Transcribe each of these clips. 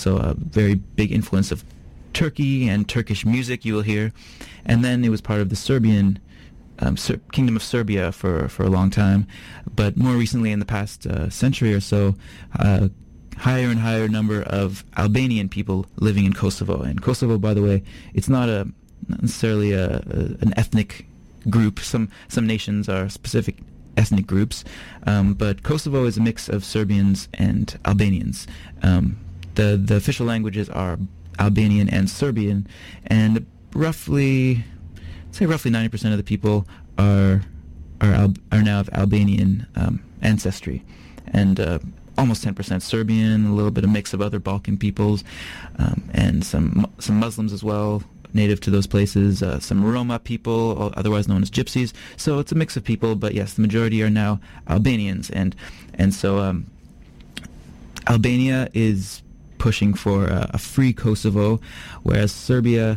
So a very big influence of Turkey and Turkish music you will hear. And then it was part of the Serbian Kingdom of Serbia for a long time. But more recently, in the past century or so, higher and higher number of Albanian people living in Kosovo. And Kosovo, by the way, it's not necessarily an ethnic group. Some nations are specific ethnic groups, but Kosovo is a mix of Serbians and Albanians. The official languages are Albanian and Serbian, and roughly 90% of the people are now of Albanian ancestry, and almost 10% Serbian, a little bit of mix of other Balkan peoples, and some Muslims as well, native to those places, some Roma people, otherwise known as gypsies. So it's a mix of people, but yes, the majority are now Albanians, and so Albania is pushing for a free Kosovo, whereas Serbia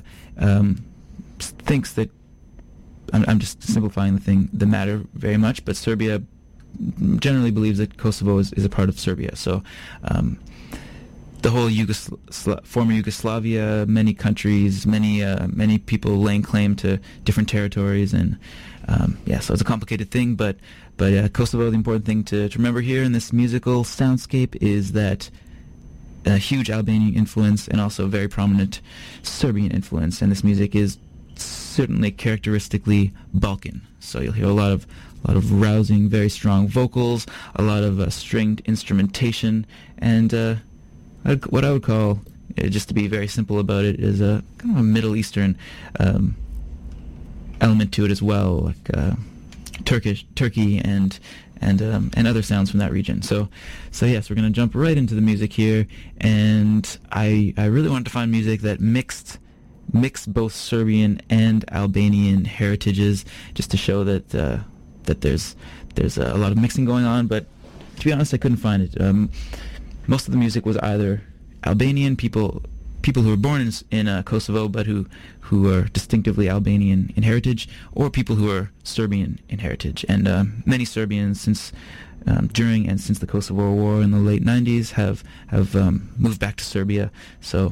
thinks that, I'm just simplifying the matter very much, but Serbia generally believes that Kosovo is a part of Serbia. So the whole former Yugoslavia, many countries, many people laying claim to different territories, and so it's a complicated thing. But Kosovo, the important thing to remember here in this musical soundscape is that a huge Albanian influence and also very prominent Serbian influence, and this music is certainly characteristically Balkan. So you'll hear a lot of rousing, very strong vocals, a lot of stringed instrumentation, and what I would call, just to be very simple about it, is a kind of a Middle Eastern element to it as well, like Turkey and other sounds from that region. So yes, we're going to jump right into the music here, and I really wanted to find music that mixed both Serbian and Albanian heritages, just to show that there's a lot of mixing going on. But to be honest, I couldn't find it. Most of the music was either Albanian people who were born in Kosovo but who are distinctively Albanian in heritage, or people who are Serbian in heritage. And many Serbians since during and since the Kosovo War in the late 90s have moved back to Serbia. So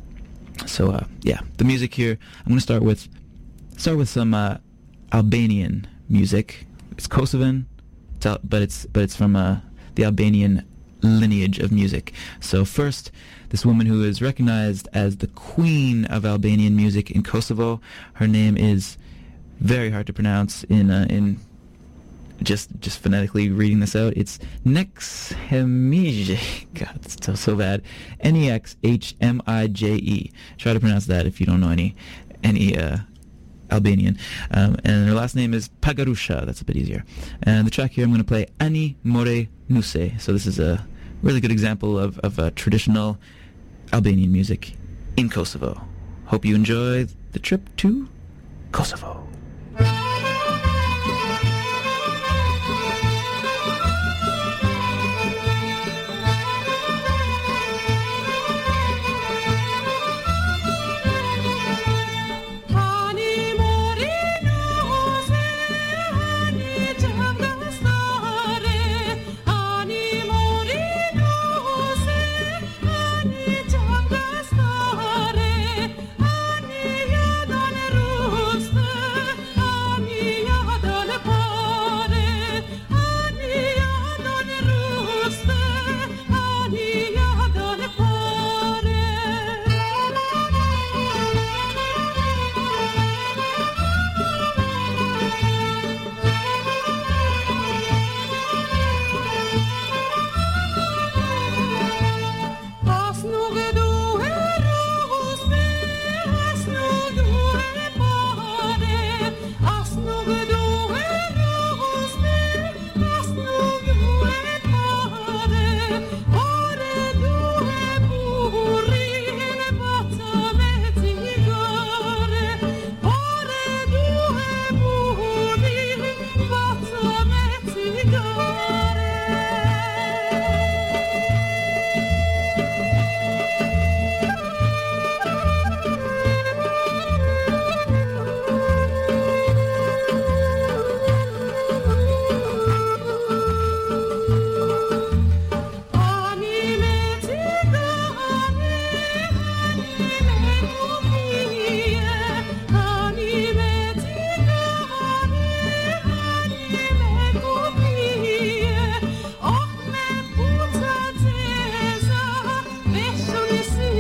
the music here, I'm going to start with some Albanian music. It's Kosovan, but it's from the Albanian lineage of music. So first, this woman who is recognized as the queen of Albanian music in Kosovo. Her name is very hard to pronounce in just phonetically reading this out. It's Nexhemije. God, it's so bad. Nexhmije. Try to pronounce that if you don't know any Albanian. And her last name is Pagarusha. That's a bit easier. And the track here I'm going to play Ani More Nuse. So this is a really good example of traditional Albanian music in Kosovo. Hope you enjoy the trip to Kosovo.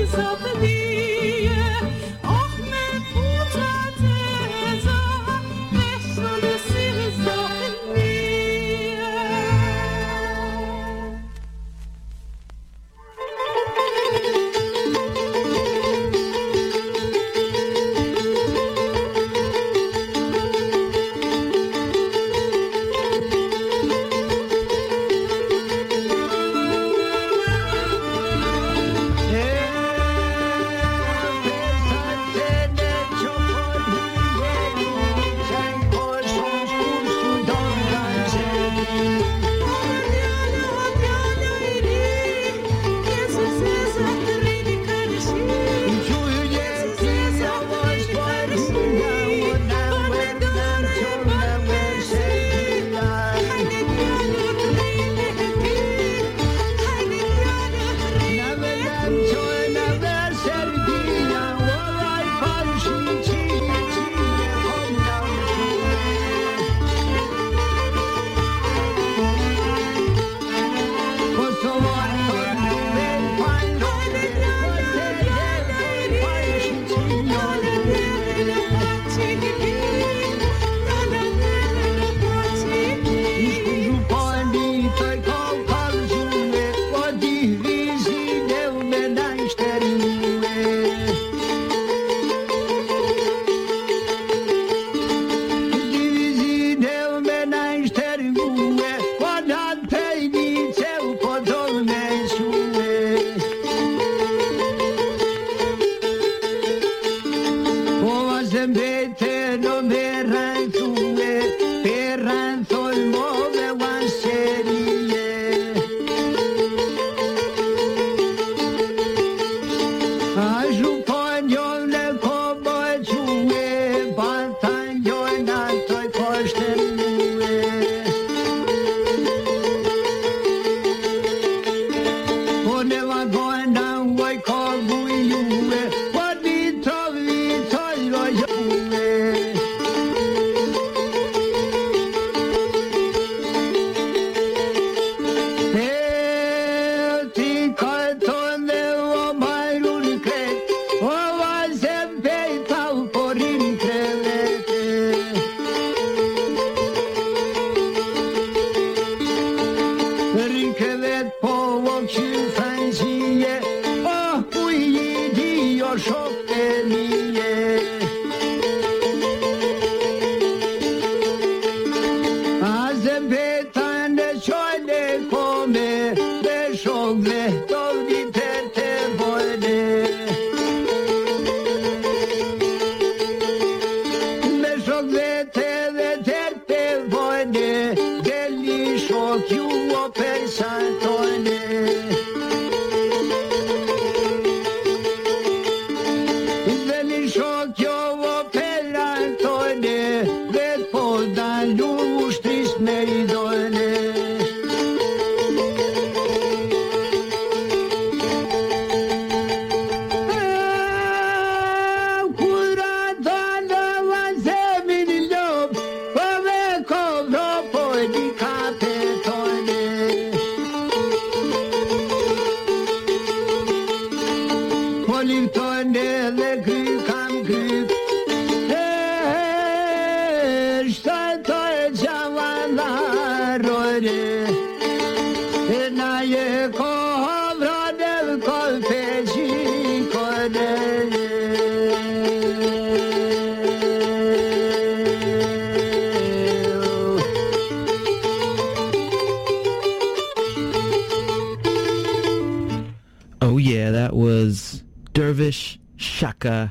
Oh yeah, that was Dervish Shaka,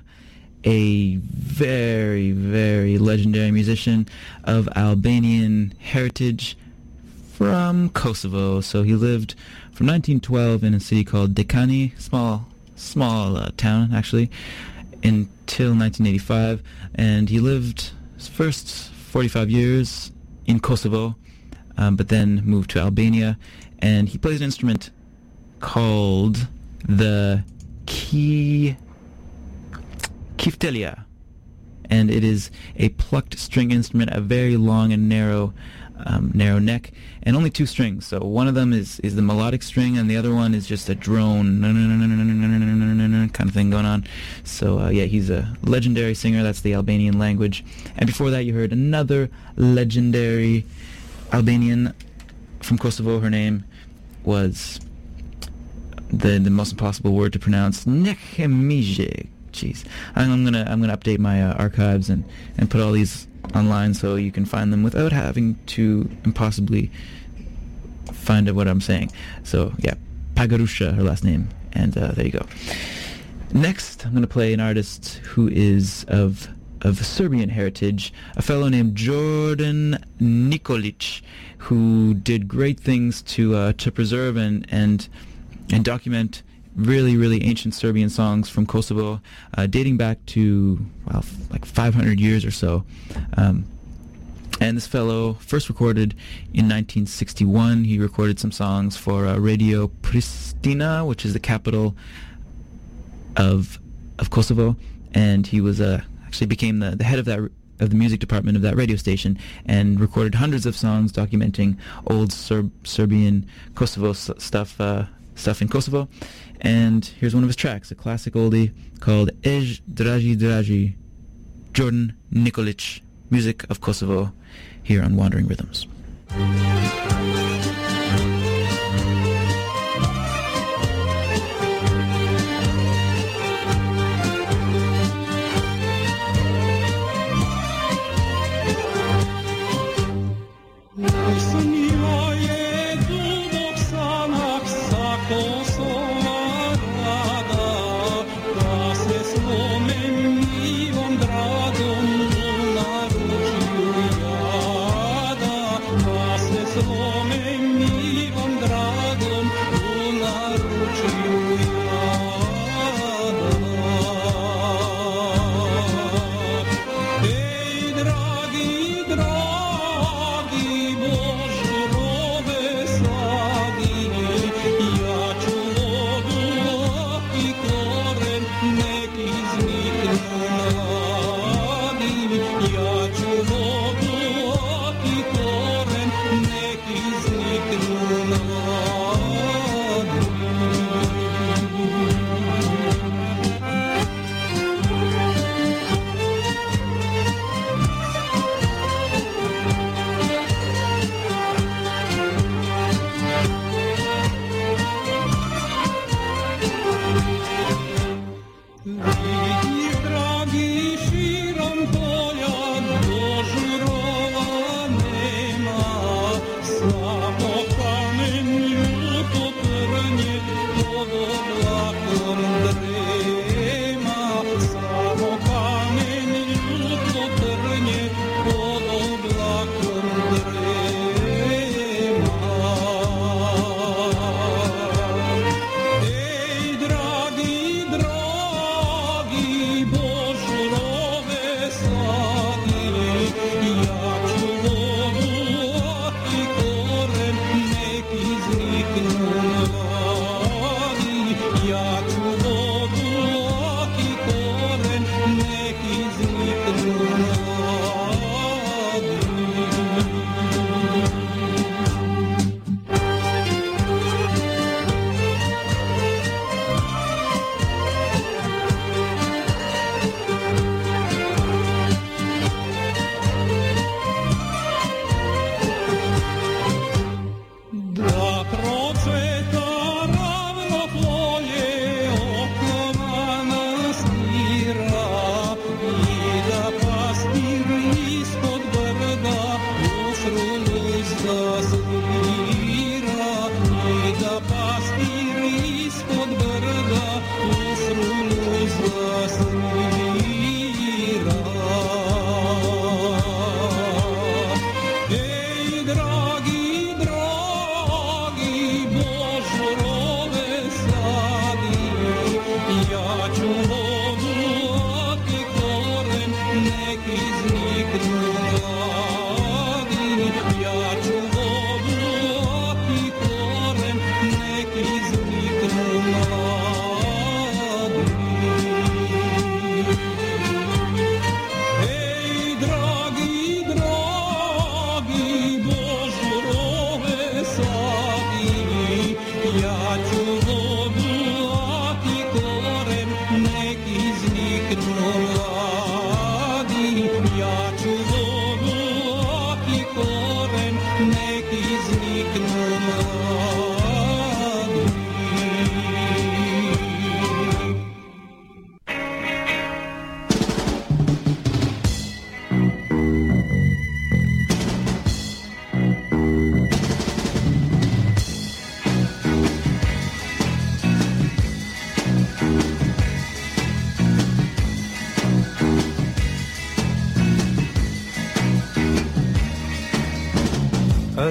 a very, very legendary musician of Albanian heritage from Kosovo. So he lived from 1912 in a city called Dekani, small town actually, until 1985, and he lived his first 45 years in Kosovo, but then moved to Albania, and he plays an instrument called the kiftelia, and it is a plucked string instrument, a very long and narrow neck, and only two strings. So one of them is the melodic string, and the other one is just a drone, kind of thing going on. So yeah, he's a legendary singer. That's the Albanian language. And before that, you heard another legendary Albanian from Kosovo. Her name was the most impossible word to pronounce, Nehemije. Jeez, I'm gonna update my archives and put all these online so you can find them without having to impossibly find out what I'm saying. So yeah, Pagarusha, her last name, and there you go. Next, I'm going to play an artist who is of Serbian heritage, a fellow named Jordan Nikolic, who did great things to preserve and document really, really ancient Serbian songs from Kosovo, dating back to, well, like 500 years or so. And this fellow first recorded in 1961. He recorded some songs for Radio Pristina, which is the capital of Kosovo, and he was actually became the head of the music department of that radio station, and recorded hundreds of songs documenting old Serbian Kosovo stuff in Kosovo. And here's one of his tracks, a classic oldie called Ej Draži Draži, Jordan Nikolic, music of Kosovo, here on Wandering Rhythms.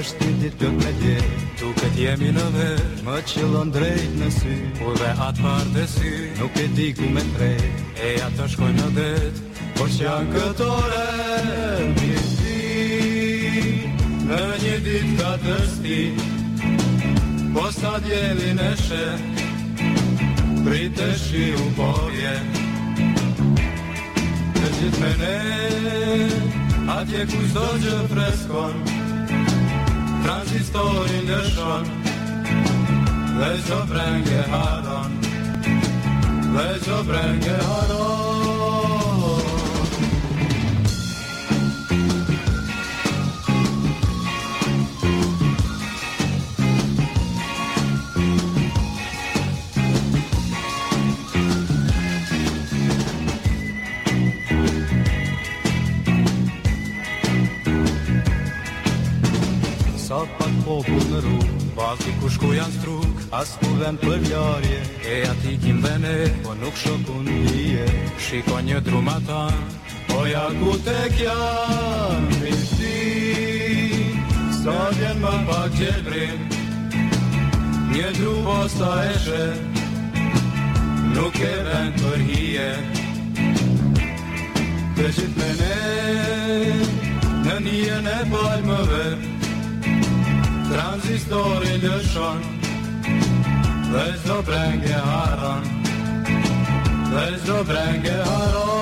Është një ditë plot me dje, duket jemi në ver, më qëllon drejt në sy, u dhe atë parë të sy, nuk e di ku me trej, e ato shkojnë në det, por që janë këto ore mirësi, në një ditë ka tërsti, po sa djelin e she, pritë shi u porje, të gjithë me ne, atje ku çdo gjë freskon, transistorin lëshon, dhe çdo brengë haron, dhe çdo brengë haron. Sa pak popull në rrugë, ballti ku shku janë struk, as ku vend për larje, e ati kim dhe ne, po nuk shokun bije, shiko një drumatan, po ja ku tek janë mirësi, sa vjen më pak gjelbrim, një dru posta e she, nuk e vend për hije, të gjithë me ne, në njën e palmëve, transistorin lëshon, dhe çdo brengë haron, dhe çdo brengë haron.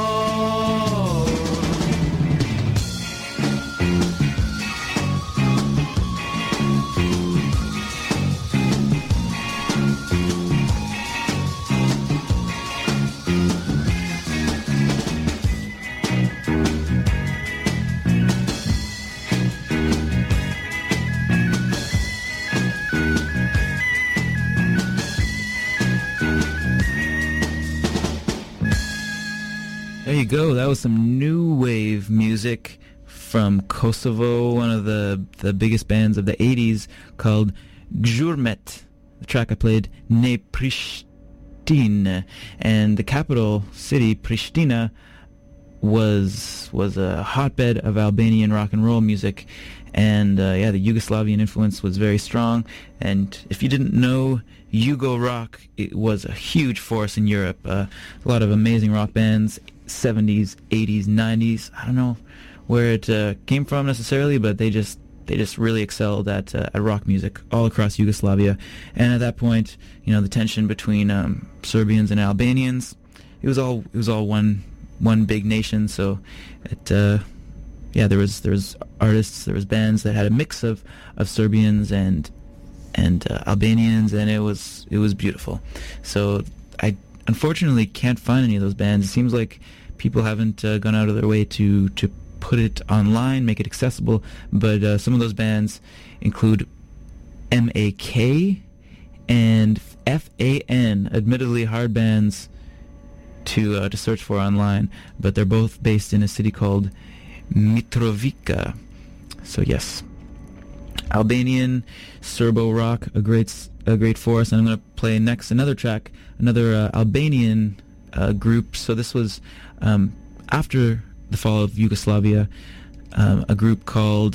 There you go. That was some new wave music from Kosovo, one of the biggest bands of the 80s, called Gjurmet. The track I played, Ne Prishtina. And the capital city, Pristina, was a hotbed of Albanian rock and roll music. And the Yugoslavian influence was very strong. And if you didn't know, Yugo rock, it was a huge force in Europe. A lot of amazing rock bands, 70s, 80s, 90s. I don't know where it came from necessarily, but they just really excelled at rock music all across Yugoslavia. And at that point, the tension between Serbians and Albanians, it was all one big nation. So there was artists, there was bands that had a mix of Serbians and Albanians, and it was beautiful. So I unfortunately can't find any of those bands. It seems like people haven't gone out of their way to put it online, make it accessible, but some of those bands include MAK and FAN, admittedly hard bands to search for online, but they're both based in a city called Mitrovica. So yes, Albanian Serbo rock, a great force. And I'm going to play next another track, another Albanian group. So this was after the fall of Yugoslavia, a group called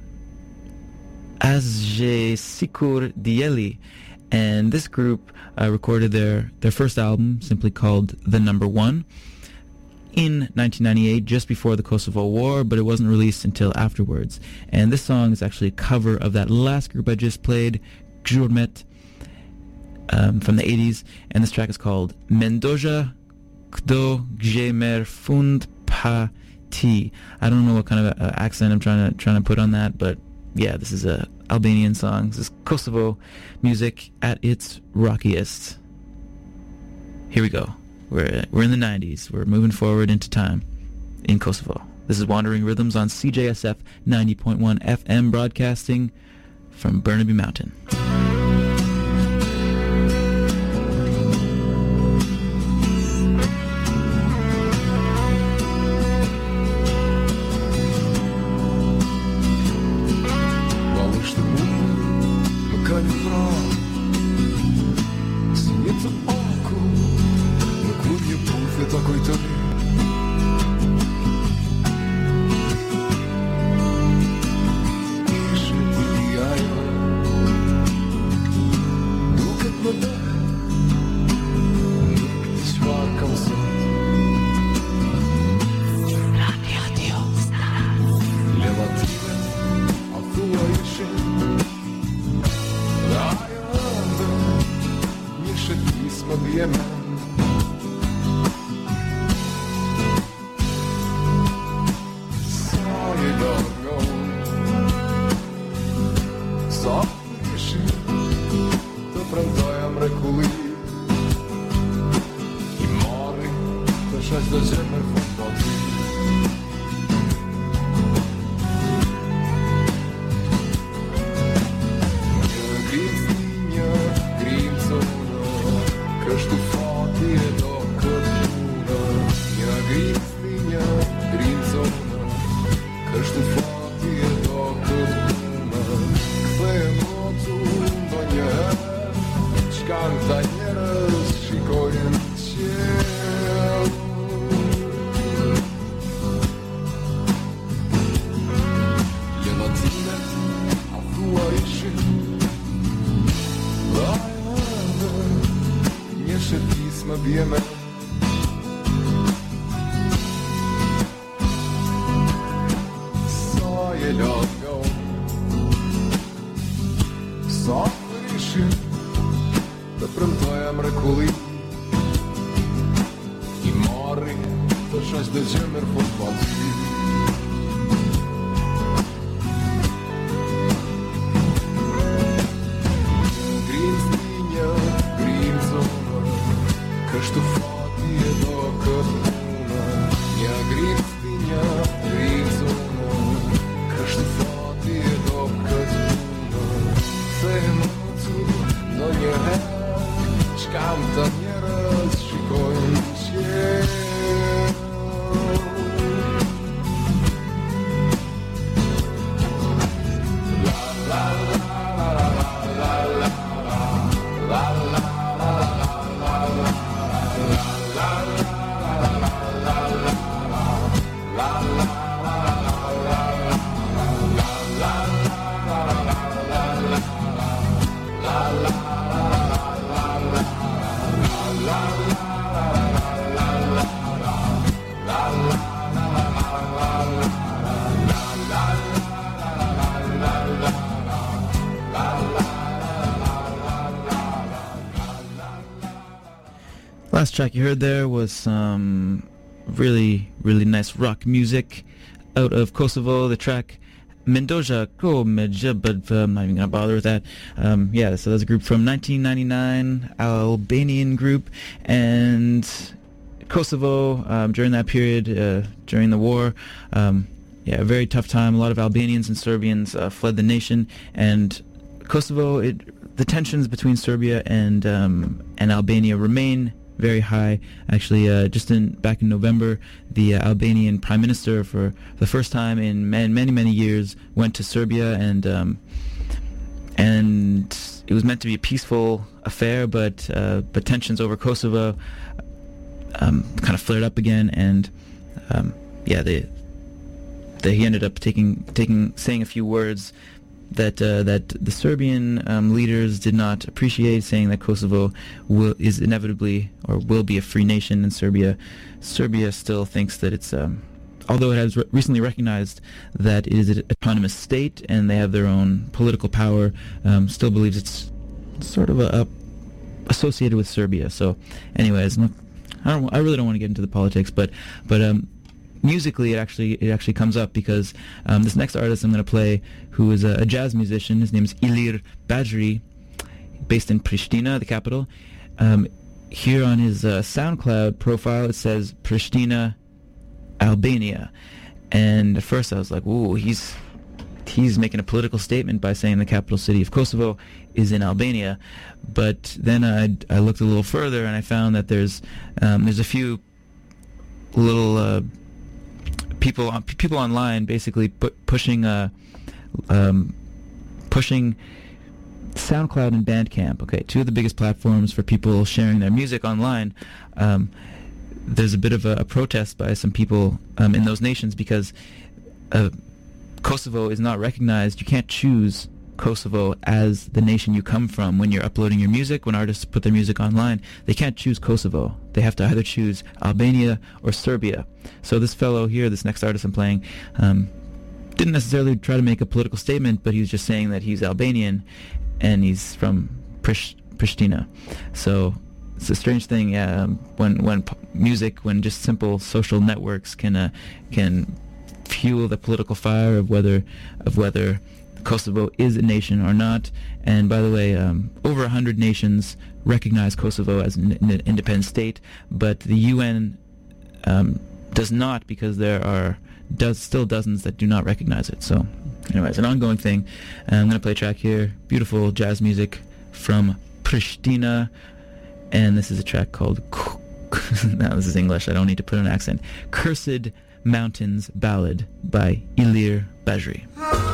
Azje Sikur Dijeli, and this group recorded their first album, simply called The Number One, in 1998, just before the Kosovo War, but it wasn't released until afterwards. And this song is actually a cover of that last group I just played, Gjurmet, from the 80s, and this track is called Mendoza Kdo Gjemer Fund Pa Ti. I don't know what kind of accent I'm trying to put on that, but yeah, this is a Albanian song. This is Kosovo music at its rockiest. Here we go. We're in the 90s. We're moving forward into time in Kosovo. This is Wandering Rhythms on CJSF 90.1 FM, broadcasting from Burnaby Mountain. Došłaś do ziemi fotografii. Bijemy Soje logą Сон вирішив Допримтуєм рекули І море То щось до джемер футболки Грінстиня, грінзона Kažtu fotije do kaduna Ja grimstinja, grimzona Kažtu fotije do kaduna Sve nocu do nje Čkam da nieraz šikojem cię La la la la la la la la Last track you heard there was some really, really nice rock music out of Kosovo. The track Mendoza Komeja, but I'm not even going to bother with that. Yeah, so that's a group from 1999, Albanian group, and Kosovo during that period, during the war. Yeah, a very tough time. A lot of Albanians and Serbians fled the nation, and Kosovo, the tensions between Serbia and Albania remain very high. Actually, back in November, the Albanian Prime Minister, for the first time in many years, went to Serbia, and it was meant to be a peaceful affair, but tensions over Kosovo kind of flared up again, and he ended up saying a few words that the Serbian leaders did not appreciate, saying that Kosovo is inevitably or will be a free nation, and Serbia still thinks that it's, although it has recently recognized that it is an autonomous state and they have their own political power, still believes it's sort of associated with Serbia. So, anyways, I really don't want to get into the politics, but musically, it actually comes up because this next artist I'm going to play, who is a jazz musician, his name is Ilir Badri, based in Pristina, the capital. Here on his SoundCloud profile, it says Pristina, Albania, and at first I was like, "Ooh, he's making a political statement by saying the capital city of Kosovo is in Albania." But then I looked a little further and I found that there's a few little people online basically pushing SoundCloud and Bandcamp. Okay, two of the biggest platforms for people sharing their music online. There's a bit of a protest by some people in those nations because Kosovo is not recognized. You can't choose Kosovo as the nation you come from when you're uploading your music. When artists put their music online, they can't choose Kosovo. They have to either choose Albania or Serbia. So this fellow here, this next artist I'm playing, didn't necessarily try to make a political statement, but he was just saying that he's Albanian and he's from Pristina. So it's a strange thing, when music, when just simple social networks can fuel the political fire of whether Kosovo is a nation or not. And by the way, over 100 nations recognize Kosovo as an independent state, but the UN does not, because there are still dozens that do not recognize it. So anyways, an ongoing thing. And I'm going to play a track here, beautiful jazz music from Pristina, and this is a track called now this is English, I don't need to put an accent, Cursed Mountains Ballad by Ilir Bajri.